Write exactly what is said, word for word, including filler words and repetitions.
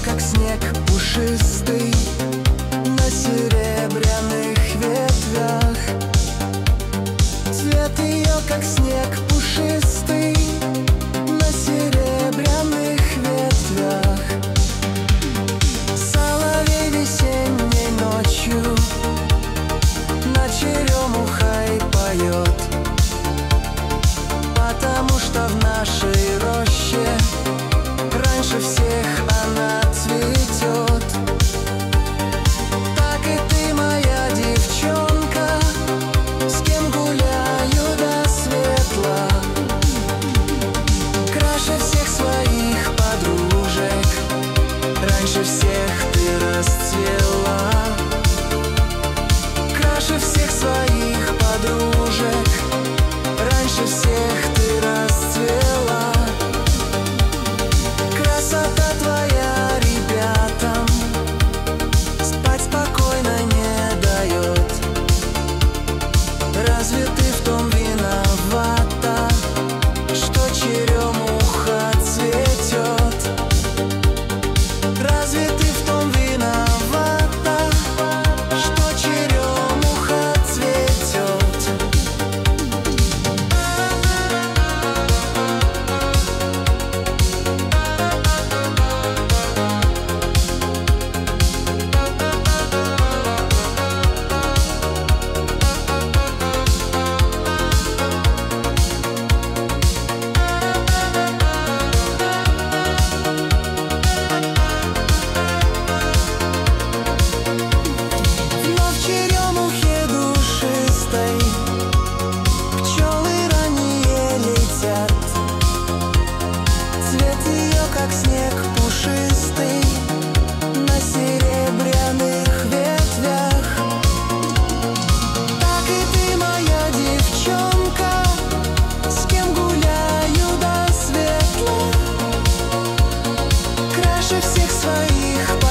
как снег пушистый на серебряных ветвях. Цвет ее, как снег пушистый на серебряных ветвях. Соловей весенней ночью над черемухой поет, потому что в нашей роще раньше всех она цветет. Так и ты, моя девчонка, с кем гуляю до светла, краше всех своих подружек, раньше всех ты расцвела. Краше всех своих подружек, раньше всех ты расцвела. Красота твоя ребятам спать спокойно не дает. Разве ты в том виновата, что черемуха цветет? Разве ты в том виновата, что черемуха цветет? Но в черемухе душистой пчелы ранее летят. Цвет ее, как снег пушистый на серебряных ветвях. Так и ты, моя девчонка, с кем гуляю до светла, краше всех своих